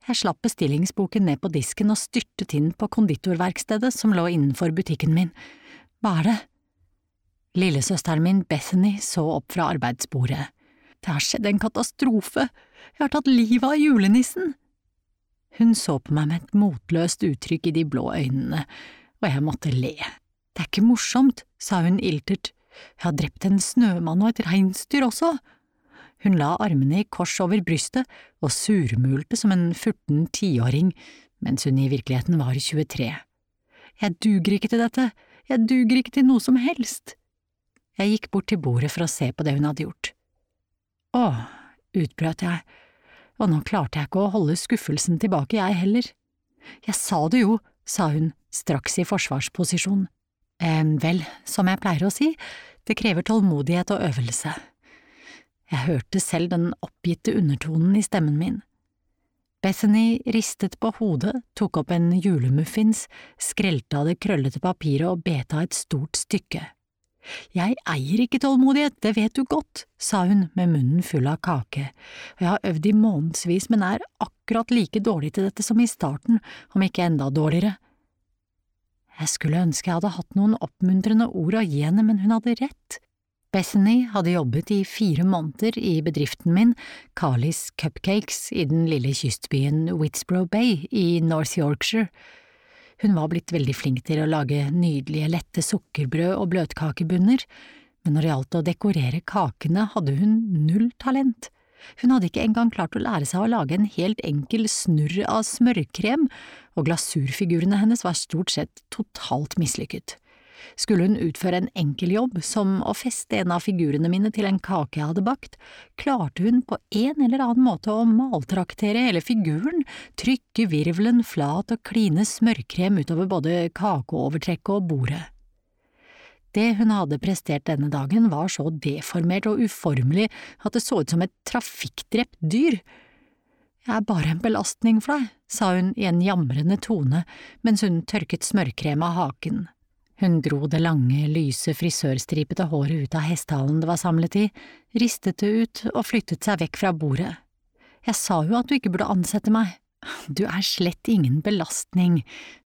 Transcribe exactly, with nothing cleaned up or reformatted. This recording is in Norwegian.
Jeg slapp bestillingsboken ned på disken og styrtet inn på konditorverkstedet som lå innenfor butikken min. Hva er det? Lillesøsteren min Bethany så opp fra arbeidsbordet. Det har skjedd en katastrofe. Jeg har tatt livet av julenissen. Hun så på meg med et motløst uttrykk i de blå øynene, og jeg måtte le. Det er ikke morsomt, sa hun iltert. Jeg har drept en snømann og et reinsdyr også. Hun la armene i kors over brystet og surmulte som en furten tiåring, mens hun i virkeligheten var tjuetre. Jeg duger ikke til dette, jeg duger ikke til noe som helst. Jeg gikk bort til bordet for å se på det hun hadde gjort. Åh, utbrøt jeg, og nå klarte jeg ikke å holde skuffelsen tilbake, jeg heller. Jeg sa det jo, sa hun, straks i forsvarsposisjon. Eh, vel, som jeg pleier å si, det krever tålmodighet og øvelse. Jeg hørte selv den oppgitte undertonen i stemmen min. Bethany ristet på hodet, tok opp en julemuffins, skrelte av det krøllete papiret og bet av et stort stykke. Jeg eier ikke tålmodighet, det vet du godt, sa hun med munnen full av kake, og jeg har øvd i månedsvis, men er akkurat like dårlig til dette som i starten, om ikke enda dårligere. Jeg skulle ønske jeg hadde hatt noen oppmuntrende ord å gi henne, men hun hadde rett. Bethany hadde jobbet i fire måneder i bedriften min, Carlys Cupcakes, i den lille kystbyen Whitsborough Bay i North Yorkshire. Hun var blitt veldig flink til å lage nydelige, lette sukkerbrød og bløtkakebunner, men når det gjaldt å dekorere kakene hadde hun null talent. Hun hadde ikke engang klart å lære seg å lage en helt enkel snurr av smørkrem, og glasurfigurene hennes var stort sett totalt mislykket. Skulle hun utføre en enkel jobb, som å feste en av figurene mine til en kake jeg hadde bakt, klarte hun på en eller annen måte å maltraktere hele figuren, trykke virvelen flat og kline smørkrem utover både kakeovertrekket og bordet. Det hun hadde prestert denne dagen var så deformert og uformelig at det så ut som et trafikkdrept dyr. Jeg er bare en belastning for deg, sa hun i en jamrende tone mens hun tørket smørkrem av haken. Hun dro det lange, lyse frisørstripete håret ut av hestehalen det var samlet i, ristet det ut og flyttet seg vekk fra bordet. Jeg sa jo at du ikke burde ansette meg. Du er slett ingen belastning,